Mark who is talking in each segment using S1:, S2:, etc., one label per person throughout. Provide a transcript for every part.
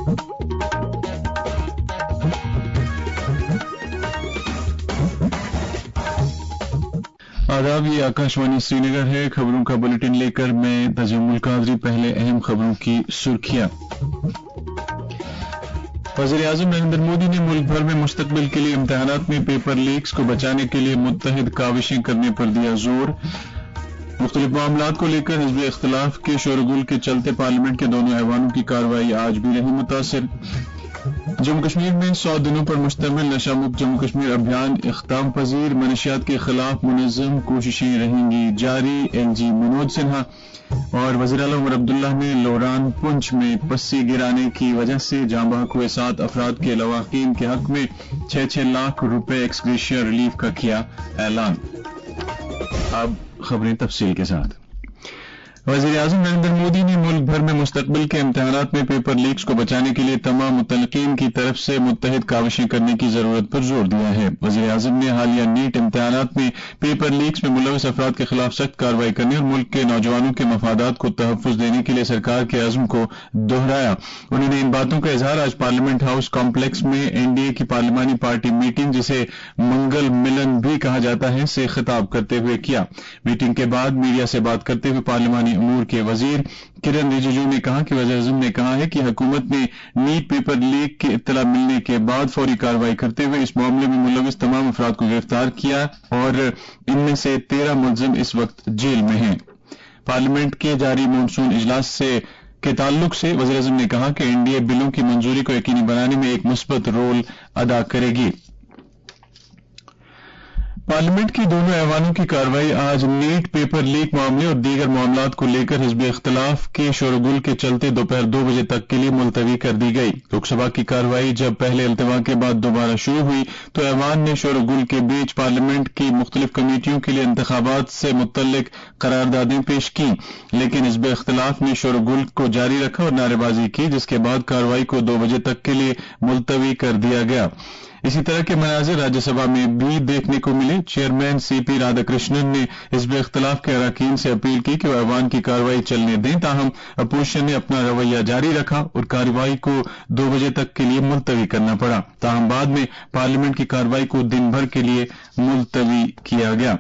S1: आदाब, ये आकाशवाणी श्रीनगर है। खबरों का बुलेटिन लेकर मैं तजम्मुल कादरी। पहले अहम खबरों की सुर्खियां। वज़ीर-ए-आज़म नरेंद्र मोदी ने मुल्क भर में मुस्तकबिल के लिए इम्तिहानात में पेपर लीक्स को बचाने के लिए मुत्तहिद काविशें करने पर दिया जोर। मुख्तलिफ मामलात को लेकर हिज़्ब इख्तिलाफ के शोरगुल के चलते पार्लियामेंट के दोनों ऐवानों की कार्रवाई आज भी रही मुतासिर। जम्मू कश्मीर में 100 दिनों पर मुश्तमिल नशा मुक्त जम्मू कश्मीर अभियान इख्ताम पजीर। मनशियात के खिलाफ मुनज़्ज़म कोशिशें रहेंगी जारी। एलजी मनोज सिन्हा और वज़ीर आला उमर अब्दुल्ला ने लोरान पुंछ में पस्सी गिराने की वजह से जाँ बहक हुए 7 अफराद के लवाकीन के हक में 6-6 लाख रुपए एक्सग्रेशिया रिलीफ का किया ऐलान। अब खबरें तफसील के साथ। वज़ीर-ए-आज़म नरेंद्र मोदी ने मुल्क भर में मुस्तकबिल के इम्तिहानात में पेपर लीक्स को बचाने के लिए तमाम मुतल्लिकीन की तरफ से मुत्तहिद काविशें करने की जरूरत पर जोर दिया है। वज़ीर-ए-आज़म ने हालिया नीट इम्तिहानात में पेपर लीक्स में मुलविस अफराद के खिलाफ सख्त कार्रवाई करने और मुल्क के नौजवानों के मफादात को तहफ़्फ़ुज़ देने के लिए सरकार के अज़्म को दोहराया। उन्होंने इन बातों का इजहार आज पार्लियामेंट हाउस कॉम्प्लेक्स में एनडीए की पार्लिमानी पार्टी मीटिंग, जिसे मंगल मिलन भी कहा जाता है, से खिताब करते हुए किया। मीटिंग के बाद मीडिया से बात करते हुए पार्लिमानी उमूर के वजीर किरण रिजिजू ने कहा कि वज़ीर-ए-आज़म ने कहा है कि हुकूमत ने नीट पेपर लीक की इत्तला मिलने के बाद फौरी कार्रवाई करते हुए इस मामले में मुलविस तमाम अफराद को गिरफ्तार किया और इनमें से 13 मुलजिम इस वक्त जेल में हैं। पार्लियामेंट के जारी मॉनसून इजलास के ताल्लुक से वज़ीर-ए-आज़म ने कहा कि एनडीए बिलों की मंजूरी को यकीनी बनाने में एक मुस्बत रोल अदा करेगी। पार्लियामेंट की दोनों ऐवानों की कार्रवाई आज नीट पेपर लीक मामले और दीगर मामलात को लेकर हिज़्ब इख्तिलाफ के शोरगुल के चलते दोपहर 2 बजे तक के लिए मुलतवी कर दी गई। लोकसभा की कार्रवाई जब पहले इल्तिवा के बाद दोबारा शुरू हुई तो ऐवान ने शोरगुल के बीच पार्लियामेंट की मुख्तलिफ कमेटियों के लिए इंतखाबात से मुतल्लिक करारदादें पेश की, लेकिन हिज़्ब इख्तिलाफ ने शोरगुल को जारी रखा और नारेबाजी की, जिसके बाद कार्रवाई को 2 बजे तक के लिए मुलतवी कर दिया गया। इसी तरह के मनाजिर राज्यसभा में भी देखने को मिले। चेयरमैन सीपी राधाकृष्णन ने हिज़्ब इख्तिलाफ के अरकान से अपील की कि वह ऐवान की कार्रवाई चलने दें, ताहम अपोजिशन ने अपना रवैया जारी रखा और कार्रवाई को 2 बजे तक के लिए मुलतवी करना पड़ा। ताहम बाद में पार्लियामेंट की कार्रवाई को दिन भर के लिए मुलतवी किया गया।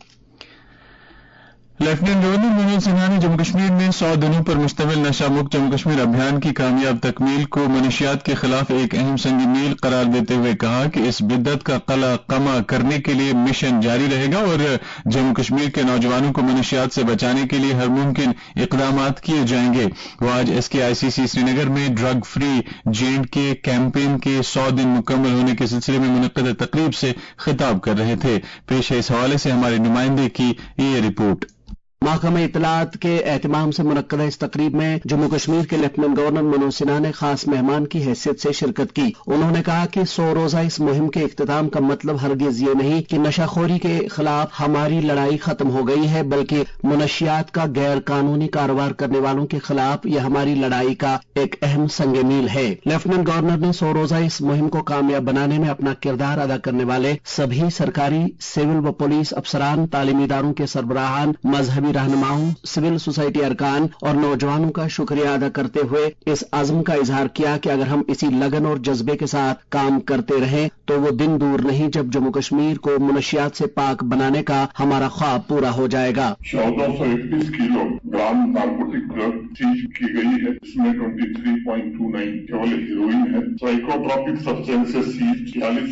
S1: लेफ्टिनेंट गवर्नर मनोज सिन्हा ने जम्मू कश्मीर में 100 दिनों पर मुश्तमिल नशा मुक्त जम्मू कश्मीर अभियान की कामयाब तकमील को मनशियात के खिलाफ एक अहम संग मील करार देते हुए कहा कि इस बिद्दत का कला कमा करने के लिए मिशन जारी रहेगा और जम्मू कश्मीर के नौजवानों को मनशियात से बचाने के लिए हर मुमकिन इकदामात किए जाएंगे। वो आज SKICC श्रीनगर में ड्रग फ्री J&K कैंपेन के 100 दिन मुकम्मल होने के सिलसिले में मुनक्कद तकरीब से खिताब कर रहे थे। पेश है इस हवाले से हमारे नुमाइंदे की ये रिपोर्ट।
S2: महकमा इत्तलात के एहतमाम से मुनक्कदा इस तकरीब में जम्मू कश्मीर के लेफ्टिनेंट गवर्नर मनोज सिन्हा ने खास मेहमान की हैसियत से शिरकत की। उन्होंने कहा कि 100 रोजा इस मुहिम के इख्तिताम का मतलब हरगिज ये नहीं कि नशाखोरी के खिलाफ हमारी लड़ाई खत्म हो गई है, बल्कि मुनशियात का गैर कानूनी कारोबार करने वालों के खिलाफ यह हमारी लड़ाई का एक अहम संग मील है। लेफ्टिनेंट गवर्नर ने 100 रोजा इस मुहिम को कामयाब बनाने में अपना किरदार अदा करने वाले सभी सरकारी, सिविल व पुलिस अफसरान, तालीमी इदारों के सरबराहान, मजहबी रहनुमाओं, सिविल सोसाइटी अरकान और नौजवानों का शुक्रिया अदा करते हुए इस अज़्म का इजहार किया कि अगर हम इसी लगन और जज्बे के साथ काम करते रहें तो वो दिन दूर नहीं जब जम्मू कश्मीर को मुनशियात से पाक बनाने का हमारा ख्वाब पूरा हो जाएगा।
S3: 1431 kilo gram narcotic drug seize की गई है, इसमें 23.29 केवल हीरोइन है। Psychotropic substances seize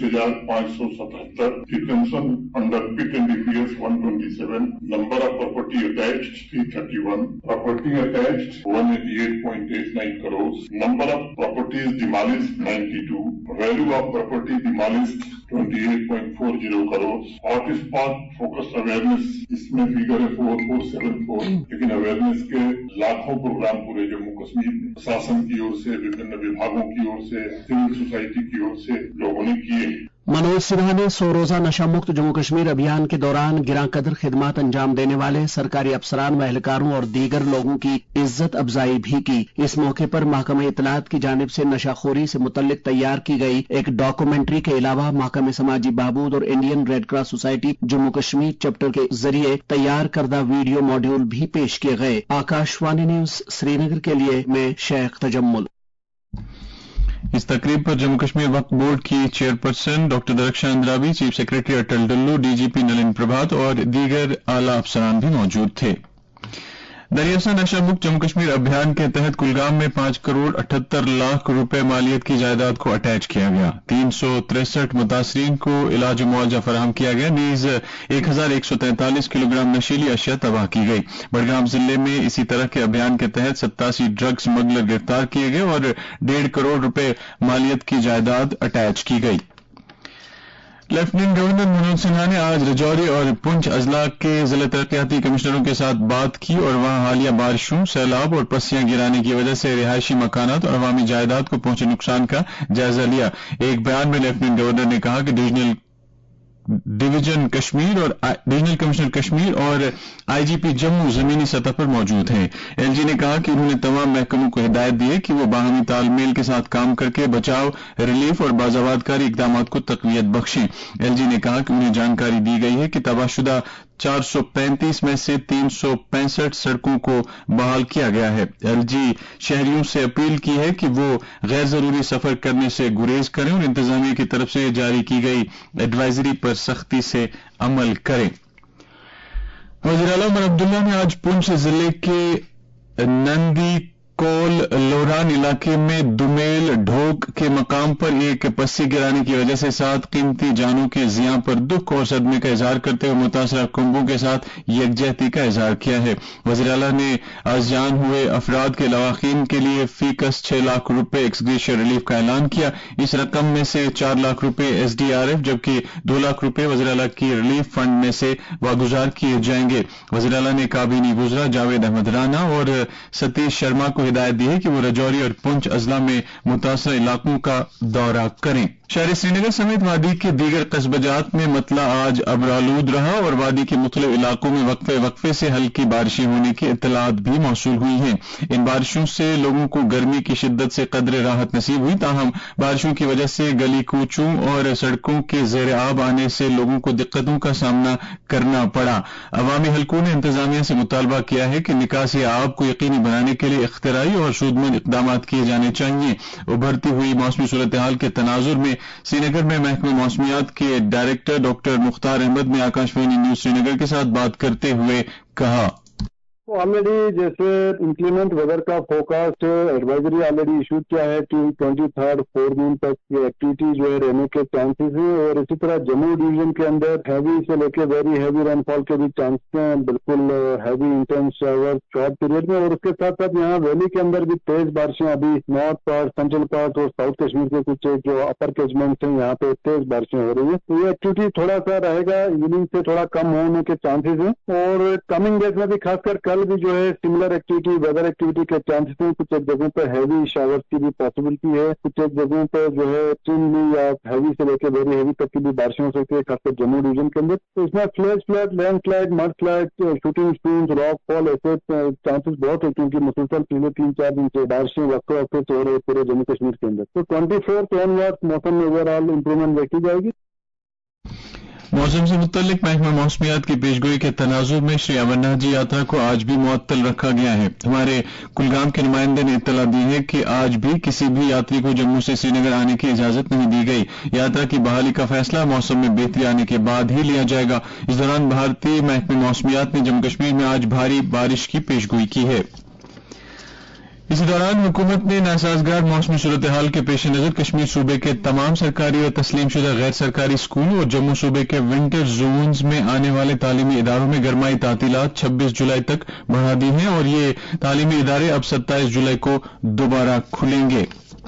S3: 46,577, detention under PIT NDPS 127, number of property attached 331, property attached 188.89 crores, number of properties demolished 92, value of property demolished 28.40 crores, hotspot focus awareness इसमें figure है 4474, लेकिन awareness के लाखों प्रोग्राम पूरे जम्मू कश्मीर में प्रशासन की ओर से, विभिन्न विभागों की ओर से, सिविल सोसाइटी की ओर से लोगों ने किए।
S2: मनोज सिन्हा ने 100 रोजा नशा मुक्त जम्मू कश्मीर अभियान के दौरान गिरां कदर खिदमात अंजाम देने वाले सरकारी अफसरान व एहलकारों और दीगर लोगों की इज्जत अफजाई भी की। इस मौके पर महकमा इत्तलात की जानिब से नशाखोरी से मुतल्लिक तैयार की गई एक डॉक्यूमेंट्री के अलावा महकमे समाजी बहबूद और Indian red cross society Jammu Kashmir chapter के जरिए तैयार करदा वीडियो मॉड्यूल भी पेश किए गए। आकाशवाणी न्यूज श्रीनगर के लिए मैं शेख तजम्मुल।
S1: इस तकरीब पर जम्मू कश्मीर वक्फ बोर्ड की chairperson doctor Darakhshan Andrabi, chief secretary Atal Dulloo, DGP Nalin Prabhat और दीगर आला अफसरान भी मौजूद थे। दरियासा नशा मुक्त जम्मू कश्मीर अभियान के तहत कुलगाम में 5 करोड़ 78 लाख रुपए मालियत की जायदाद को अटैच किया गया। 363 मुतासरीन को इलाज मुआवजा फराहम किया गया। नीज 1143 किलोग्राम नशीली अशिया तबाह की गई। बड़गाम जिले में इसी तरह के अभियान के तहत 87 ड्रग स्मगलर गिरफ्तार किए गए और 1.5 करोड़ रुपए मालियत की जायदाद अटैच की गई। लेफ्टिनेंट गवर्नर मनोज सिन्हा ने आज राजौरी और पुंछ अजला के जिला तरक्याती कमिश्नरों के साथ बात की और वहां हालिया बारिशों, सैलाब और पस्सियां गिराने की वजह से रिहायशी मकानात और अवामी जायदाद को पहुंचे नुकसान का जायजा लिया। एक बयान में लेफ्टिनेंट गवर्नर ने कहा कि डिवीजन कमिश्नर कश्मीर और आईजीपी जम्मू जमीनी सतह पर मौजूद हैं। एलजी ने कहा कि उन्होंने तमाम महकमों को हिदायत दी है कि वो बाहमी तालमेल के साथ काम करके बचाव, रिलीफ और बाजावादकारी इकदामात को तकवीत बख्शें। एलजी ने कहा कि उन्हें जानकारी दी गई है कि तबाहशुदा 435 में से 365 सड़कों को बहाल किया गया है। एलजी शहरियों से अपील की है कि वो गैर जरूरी सफर करने से गुरेज करें और इंतजामिया की तरफ से जारी की गई एडवाइजरी पर सख्ती से अमल करें। वज़ीर आला उमर अब्दुल्ला ने आज पुंछ जिले के नंदी कोल लोरान इलाके में दुमेल ढोक के मकाम पर एक पस्सी गिराने की वजह से 7 कीमती जानों के जियां पर दुख और सदमे का इजहार करते हुए मुतासरा कुंबों के साथ यकजहती का इजहार किया है। वज़ीर आला ने आज जान हुए अफराद के लवाकीन के लिए फीकस 6 लाख रुपए एक्सग्रेशिया रिलीफ का ऐलान किया। इस रकम में से 4 लाख रुपए एसडीआरएफ जबकि 2 लाख रुपए वज़ीर आला की रिलीफ फंड में से वागुजार किए जाएंगे। वज़ीर आला ने काबीनी वुज़रा जावेद अहमद राना और सतीश शर्मा को हिदायत दी है कि वो राजौरी और पुंछ अजला में मुतासर इलाकों का दौरा करें। शहर श्रीनगर समेत वादी के दीगर कस्बजात में मतला आज अबरालूद रहा और वादी के मुख्तलिफ इलाकों में वक्फे से हल्की बारिशें होने की इत्तलात भी मौसूल हुई हैं। इन बारिशों से लोगों को गर्मी की शिद्दत से कदरे राहत नसीब हुई, ताहम बारिशों की वजह से गली कूचों और सड़कों के ज़ेर आब आने से लोगों को दिक्कतों का सामना करना पड़ा। अवामी हलकों ने इंतजामिया से मुतालबा किया है कि निकासी आब को यकीनी बनाने के लिए इख्तिराई और सूदमंद इक़दाम किए जाने चाहिए। उभरती हुई मौसमी सूरत हाल के तनाजुर में श्रीनगर में महकमे मौसमियात के डायरेक्टर डॉक्टर मुख्तार अहमद ने आकाशवाणी न्यूज श्रीनगर के साथ बात करते हुए कहा,
S4: ऑलरेडी जैसे इंक्रीमेंट वेदर का फोरकास्ट एडवाइजरी ऑलरेडी इशू किया है कि 23rd 4 जून तक ये एक्टिविटी जो है रहने के चांसेस हैं और इसी तरह जम्मू डिवीजन के अंदर हैवी से लेकर वेरी हैवी रेनफॉल के भी चांसेस हैं, बिल्कुल heavy intense shower short period में। और उसके साथ साथ यहाँ वैली के अंदर भी तेज बारिशें अभी नॉर्थ पार्ट, सेंट्रल पार्ट और साउथ कश्मीर के कुछ जो अपर कैचमेंट हैं यहाँ पे तेज बारिशें हो रही है। तो ये एक्टिविटी थोड़ा सा रहेगा, इवनिंग से थोड़ा कम होने के चांसेस हैं और कमिंग डेज में भी खासकर कल भी जो है सिमिलर एक्टिविटी वेदर एक्टिविटी के चांसेस हैं। कुछ एक जगहों पर हैवी शावर्स की भी पॉसिबिलिटी है, कुछ एक जगहों पर जो है एक्सट्रीमली या हैवी से लेकर वेरी हैवी तक की भी बारिशें हो सकती है, खासकर जम्मू डिवीजन के अंदर। तो इसमें flash flood, landslide, mudslide, shooting stones, rock fall ऐसे चांसेस बहुत है क्योंकि मुसलसल पिछले 3-4 दिन से बारिशें वक्त वक्त हो रही है पूरे जम्मू कश्मीर के अंदर। तो 24 ऑनवर्ड मौसम में ओवरऑल इंप्रूवमेंट देखी जाएगी।
S1: मौसम से मुतल्लिक महकमा मौसमियात की पेशगोई के तनाजुर में श्री अमरनाथ जी यात्रा को आज भी मुअत्तल रखा गया है। हमारे कुलगाम के नुमाइंदे ने इत्तला दी है कि आज भी किसी भी यात्री को जम्मू से श्रीनगर आने की इजाजत नहीं दी गई। यात्रा की बहाली का फैसला मौसम में बेहतरी आने के बाद ही लिया जाएगा। इस दौरान भारतीय महकमा मौसमियात ने जम्मू कश्मीर में आज भारी बारिश की पेशगोई की है। इसी दौरान हुकूमत ने नासाजगार मौसमी सूरत हाल के पेश नजर कश्मीर सूबे के तमाम सरकारी और तस्लीमशुदा गैर सरकारी स्कूल और जम्मू सूबे के विंटर जोन्स में आने वाले तालीमी इदारों में गरमाई तातीलात 26 जुलाई तक बढ़ा दी हैं और ये तालीमी इदारे अब 27 जुलाई को दोबारा खुलेंगे।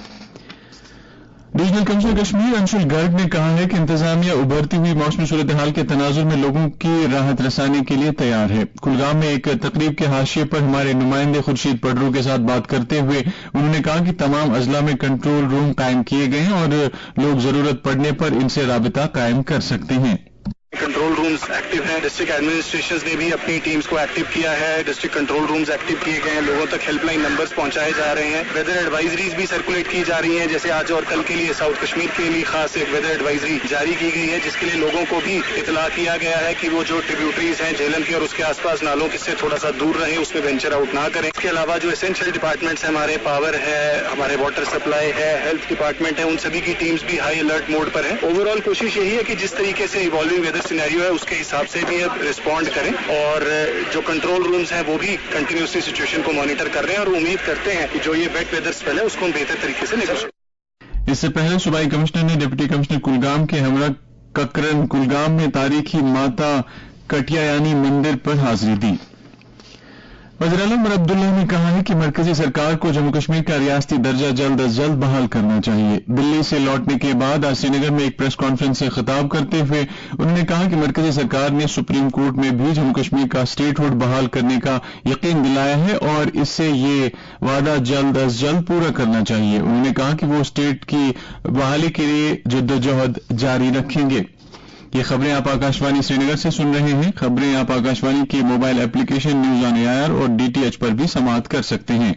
S1: डिवीजनल कमिश्नर कश्मीर अंशुल गर्ग ने कहा है कि इंतजामिया उभरती हुई मौसमी सूरत हाल के तनाजुर में लोगों की राहत रसानी के लिए तैयार है। कुलगाम में एक तकरीब के हाशिए पर हमारे नुमाइंदे खुर्शीद पडरू के साथ बात करते हुए उन्होंने कहा कि तमाम अजला में कंट्रोल रूम कायम किए गए हैं और लोग जरूरत पड़ने पर इनसे राबिता कायम कर सकते हैं।
S5: कंट्रोल रूम्स एक्टिव हैं, डिस्ट्रिक्ट एडमिनिस्ट्रेशंस ने भी अपनी टीम्स को एक्टिव किया है, डिस्ट्रिक्ट कंट्रोल रूम्स एक्टिव किए गए हैं, लोगों तक हेल्पलाइन नंबर्स पहुंचाए जा रहे हैं, वेदर एडवाइजरीज भी सर्कुलेट की जा रही हैं, जैसे आज और कल के लिए साउथ कश्मीर के लिए खास एक वेदर एडवाइजरी जारी की गई है, जिसके लिए लोगों को भी इतला किया गया है कि वो जो ट्रिब्यूटरीज हैं झेलम की और उसके आसपास नालों से थोड़ा सा दूर रहें, उसमें वेंचर आउट ना करें। इसके अलावा जो एसेंशियल डिपार्टमेंट्स हैं, हमारे पावर है, हमारे वाटर सप्लाई है, हेल्थ डिपार्टमेंट है, उन सभी की टीम्स भी हाई अलर्ट मोड पर है। ओवरऑल कोशिश यही है कि जिस तरीके से इवॉल्विंग वेदर सिनेरियो है उसके हिसाब से भी रिस्पॉन्ड करें, और जो कंट्रोल रूम्स हैं वो भी कंटिन्यूसली सिचुएशन को मॉनिटर कर रहे हैं, और उम्मीद करते हैं कि जो ये वेट वेदर स्पेल है उसको हम बेहतर तरीके से निकाल सकें।
S1: इससे पहले सूबाई कमिश्नर ने डिप्टी कमिश्नर कुलगाम के हमरा ककरन कुलगाम में तारीखी माता कटियायानी मंदिर पर हाजिरी दी। वज़ीर-ए-आज़म उमर अब्दुल्ला ने कहा है कि मरकजी सरकार को जम्मू कश्मीर का रियासती दर्जा जल्द अज जल्द बहाल करना चाहिए। दिल्ली से लौटने के बाद आज श्रीनगर में एक प्रेस कॉन्फ्रेंस से खिताब करते हुए उन्होंने कहा कि मरकजी सरकार ने सुप्रीम कोर्ट में भी जम्मू कश्मीर का स्टेटहुड बहाल करने का यकीन दिलाया है और इससे ये वादा जल्द अज जल्द पूरा करना चाहिए। उन्होंने कहा कि वो स्टेट की बहाली के लिए जद्दोजहद जारी रखेंगे। ये खबरें आप आकाशवाणी श्रीनगर से सुन रहे हैं। खबरें आप आकाशवाणी के mobile application news on AIR और डीटीएच पर भी समाअत कर सकते हैं।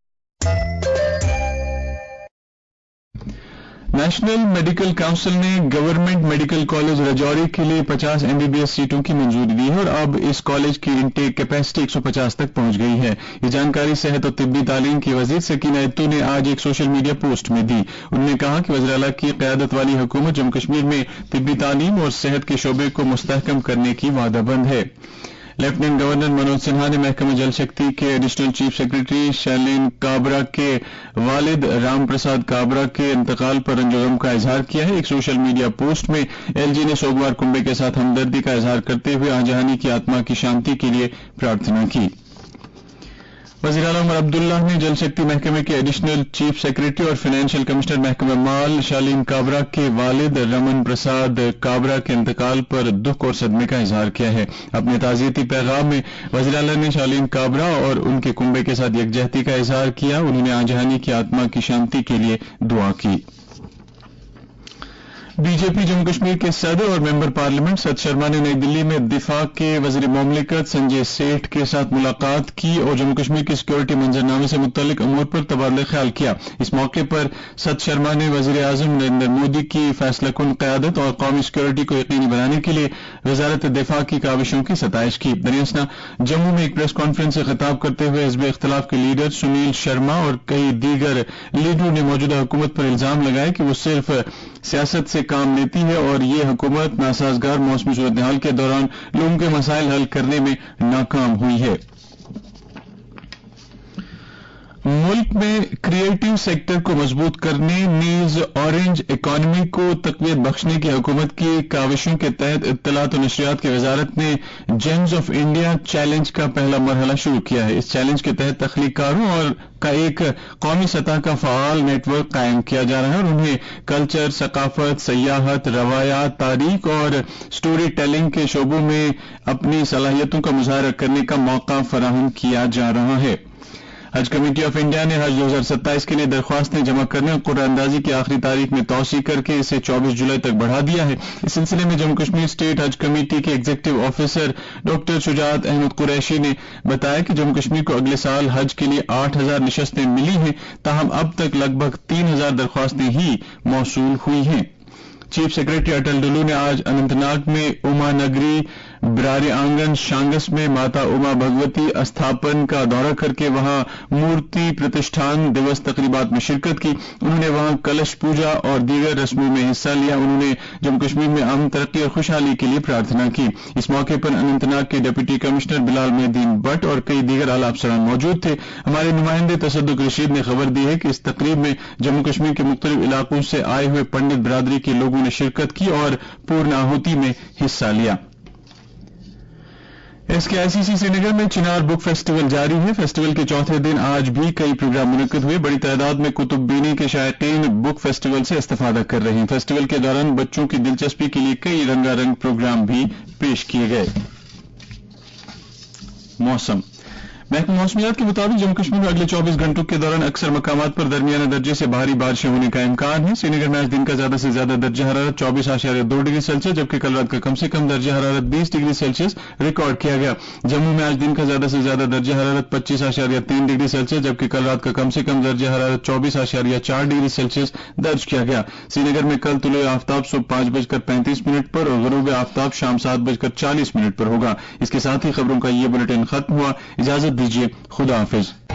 S1: नेशनल मेडिकल काउंसिल ने गवर्नमेंट मेडिकल कॉलेज राजौरी के लिए 50 एमबीबीएस सीटों की मंजूरी दी है और अब इस कॉलेज की इंटेक कैपेसिटी 150 तक पहुंच गई है। ये जानकारी सेहत और तिब्बी तालीम की वजीर सकीना इत्तू ने आज एक सोशल मीडिया पोस्ट में दी। उन्होंने कहा कि वज़ीर आला की क़यादत वाली हुकूमत जम्मू कश्मीर में तिब्बी तालीम और सेहत के शोबे को मुस्तहकम करने की वादाबंद है। लेफ्टिनेंट गवर्नर मनोज सिन्हा ने महकमा जल शक्ति के additional chief secretary Shaleen Kabra के वालिद राम प्रसाद काबरा के इंतकाल पर रंजो गम का इजहार किया है। एक सोशल मीडिया पोस्ट में एलजी ने सोगवार कुंबे के साथ हमदर्दी का इजहार करते हुए आजहानी की आत्मा की शांति के लिए प्रार्थना की। वज़ीर-ए-आला उमर अब्दुल्ला ने जल शक्ति महकमे के एडिशनल चीफ सेक्रेटरी और फाइनेंशियल कमिश्नर महकमा माल शालीन काबरा के वालिद रमन प्रसाद काबरा के इंतकाल पर दुख और सदमे का इजहार किया है। अपने ताज़ियती पैगाम में वज़ीर-ए-आला ने शालीन काबरा और उनके कुंबे के साथ यकजहती का इजहार किया। उन्होंने आजहानी की आत्मा की शांति के लिए दुआ की। बीजेपी जम्मू कश्मीर के सदर और मेंबर पार्लियामेंट सत शर्मा ने नई दिल्ली में दिफा के वज़ीर मुमलिकत संजय सेठ के साथ मुलाकात की और जम्मू कश्मीर के सिक्योरिटी मंजरनामे से मुतल्लिक अमूर पर तबादला ख्याल किया। इस मौके पर सत शर्मा ने वज़ीर आज़म नरेंद्र मोदी की फैसलाकुन क़यादत और कौमी सिक्योरिटी को यकीनी बनाने के लिए वज़ारत दिफा की काविशों की सताइश की। दरअसल जम्मू में एक प्रेस कॉन्फ्रेंस से खिताब करते हुए हिज़्ब इख्तिलाफ के लीडर सुनील शर्मा और कई दीगर लीडरों ने मौजूदा हुकूमत पर इल्जाम लगाया कि वो सिर्फ सियासत से काम लेती है और ये हुकूमत नासाजगार मौसमी सूरत हाल के दौरान लोगों के मसाइल हल करने में नाकाम हुई है। मुल्क में क्रिएटिव सेक्टर को मजबूत करने नीज ऑरेंज इकॉनमी को तकवीत बख्शने की हुकूमत की काविशों के तहत इत्तलात और नशरियात की वजारत ने जेम्स ऑफ इंडिया चैलेंज का पहला मरहला शुरू किया है। इस चैलेंज के तहत तख्लीकारों और का एक कौमी सतह का फ़आल नेटवर्क कायम किया जा रहा है और उन्हें कल्चर, सकाफत, सयाहत, रवायात, तारीख और स्टोरी टेलिंग के शोबों में अपनी सलाहियतों का मुजाहरा करने का मौका फराहम किया जा रहा है। हज कमेटी ऑफ इंडिया ने हज 2027 के लिए दरख्वास्तें जमा करने और कुरानंदाजी की आखिरी तारीख में तौसी करके इसे 24 जुलाई तक बढ़ा दिया है। इस सिलसिले में जम्मू कश्मीर स्टेट हज कमेटी के executive officer doctor Shujat Ahmad Qureshi ने बताया कि जम्मू कश्मीर को अगले साल हज के लिए 8000 नशस्तें मिली हैं, ताहम अब तक लगभग 3000 दरख्वास्तें ही मौसूल हुई हैं। चीफ सेक्रेटरी अटल डुल्लू ने आज अनंतनाग में उमा नगरी ब्रारे आंगन शांगस में माता उमा भगवती अस्थापन का दौरा करके वहां मूर्ति प्रतिष्ठान दिवस तकरीबात में शिरकत की। उन्होंने वहां कलश पूजा और दीगर रस्मों में हिस्सा लिया। उन्होंने जम्मू कश्मीर में अमन, तरक्की और खुशहाली के लिए प्रार्थना की। इस मौके पर अनंतनाग के डिप्टी कमिश्नर बिलाल मेहदीन भट्ट और कई दीगर आला अफसरान मौजूद थे। हमारे नुमाइंदे तसद्दुक रशीद ने खबर दी है कि इस तकरीब में जम्मू कश्मीर के मुख्तलिफ इलाकों से आए हुए पंडित बिरादरी के लोगों ने शिरकत की और पूर्ण आहुति में हिस्सा लिया। एसकेआईसीसी श्रीनगर में चिनार बुक फेस्टिवल जारी है। फेस्टिवल के चौथे दिन आज भी कई प्रोग्राम मुनक्किद हुए। बड़ी तादाद में कुतुब बीनी के शायकीन बुक फेस्टिवल से इस्तिफादा कर रहे हैं। फेस्टिवल के दौरान बच्चों की दिलचस्पी के लिए कई रंगारंग प्रोग्राम भी पेश किए गए। मौसम محکمہ موسمیات کے مطابق جموں کشمیر میں اگلے 24 گھنٹوں کے دوران اکثر مقامات پر درمیانے درجے سے بھاری بارشیں ہونے کا امکان ہے. سری نگر میں آج دن کا زیادہ سے زیادہ درجہ حرارت 24.2 ڈگری سیلسیس جبکہ کل رات کا کم سے کم درجہ حرارت 20 ڈگری سیلسیس ریکارڈ کیا گیا. جموں میں آج دن کا زیادہ سے زیادہ درجہ حرارت 25.3 ڈگری سیلسیس جبکہ کل رات کا کم سے کم درجہ حرارت 24.4 ڈگری سیلسیس درج کیا گیا. سری نگر میں کل طلوع آفتاب صبح 5:35 پر اور غروب آفتاب شام 7:40 پر ہوگا. اس کے ساتھ ہی خبروں کا یہ بلیٹن ختم ہوا. اجازت دیجیے. خدا حافظ.